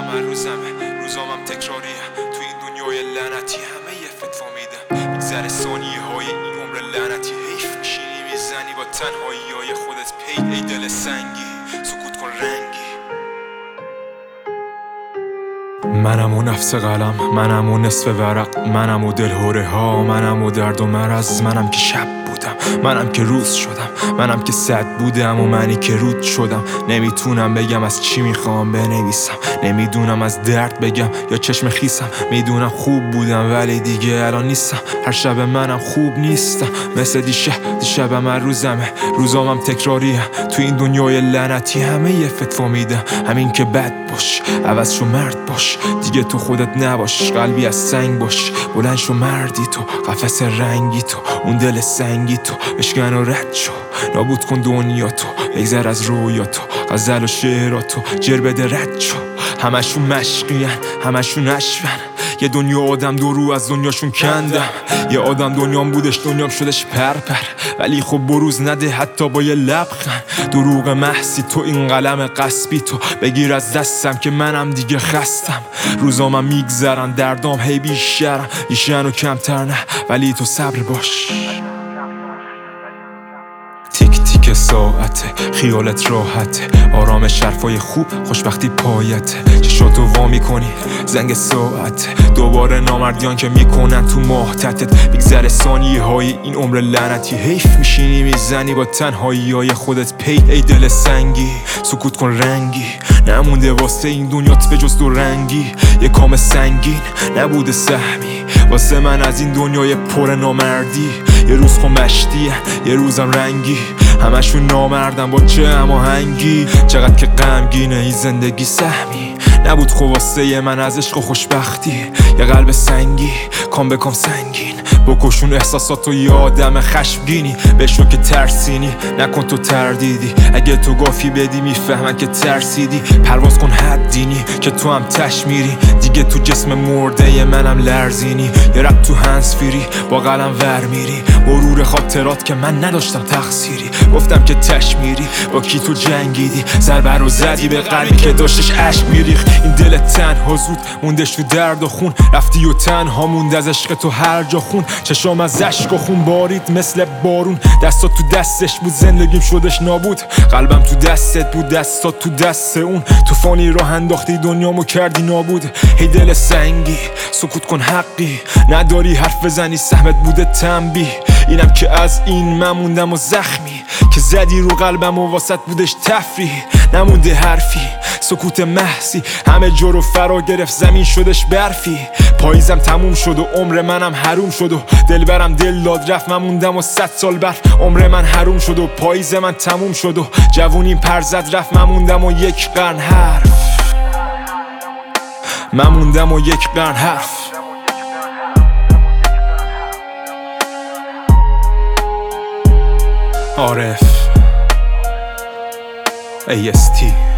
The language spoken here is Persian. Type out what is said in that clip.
من روزامم تکراریه تو این دنیای لعنتی. همه یه فتوا میدم میگذره ثانیه های این عمر لعنتی. حیف میشینی میزنی با تنهایی های خودت پی. ای دل سنگی سکوت کن رنگی. منم و نفس قلم، منم و نصف ورق، منم و دلهوره ها، منم و درد و مرض. منم که شب بودم، منم که روز شدم، منم که صد بودم و منی که رود شدم. نمیتونم بگم از چی میخوام بنویسم، نمیدونم از درد بگم یا چشم خیسم. میدونم خوب بودم ولی دیگه الان نیستم. هر شب منم خوب نیستم مثل دیشب من روزمه. روزامم تکراریه تو این دنیای لعنتی. همه یه فتوا میدم همین که بد باش، عوض شو مرد باش، دیگه تو خودت نباش، قلبی از سنگ باش. بلند شو مردی تو، قفس رنگی تو، اون دل سنگی تو، بشکن و رد شو، نابود کن دنیا تو، بگذر از رویا تو، غزل و شعراتو جر بده رد شو. همشون مشقین، همشون نشون، یه دنیا آدم دو رو از دنیاشون کندم. یه آدم دنیام بودش دنیام شدش پرپر، ولی خب بروز نده حتی با یه لبخند. دروغ محضی تو، این قلم غصبی تو، بگیر از دستم که منم دیگه خستم. روزامم میگذرن دردام هی بیشترم، ایشن و کمتر نه ولی تو صبر باش. تیک تیک ساعته، خیالت راحته، آرامش حرفای خوب، خوشبختی پایته. چشاتو وا میکنی زنگ ساعته، دوباره نامردیان که میکنن تو ماهتتت. میگذره ثانیه های این عمر لعنتی. حیف میشینی میزنی با تنهایی های خودت پی. ای دل سنگی سکوت کن رنگی، نمونده واسه این دنیات به جز دو رنگی. یه کام سنگین نبوده سهمی واسه من از این دنیای پر نامردی. یه روز خمشتیه یه روزم رنگی، همشون نامردم با چه هماهنگی. چقدر که غمگینه این زندگی سهمی نبود خب واسه من از عشق و خوشبختی. یه قلب سنگی کام به کام سنگین، بکشون احساساتو یه آدم خشمگینی. بشو که ترسینی نکن تو تردیدی، اگه تو گافی بدی میفهمن که ترسیدی. پرواز کن حدینی که تو هم تش میری، دیگه تو جسم مرده منم لرزینی. یه رب تو هنس فیری با قلم ور میری، مرور خاطرات که من نداشتم تقصیری. گفتم که تش میری با کی تو جنگیدی، ضربه رو زدی به قلبی که داشتش عشق میریخ. این دل تنها زود موندش تو درد و خون، رفتی و تنها موند از عشق تو هر جا خون. چشام از عشق و خون بارید مثل بارون، دستات تو دستش بود زندگیم شدش نابود. قلبم تو دستت بود دستات تو دست اون، طوفانی راه انداختی دنیامو کردی نابود. هی دل سنگی سکوت کن حقی نداری حرف بزنی، سهمت بوده تنبیه. اینم که از این من موندم و زخمی که زدی رو قلبم و واسط بودش تفریح. نمونده حرفی سکوت محضی، همه جا رو فرا گرفت زمین شدش برفی. پاییزم تموم شد و عمر منم حروم شد و دلبرم دل داد رفت. من موندم و 100 سال برف، عمر من حروم شد و پاییز من تموم شد و جوونیم پر زد رفت. من موندم و یک قرن حرف، من موندم و یک قرن حرف. عارف AST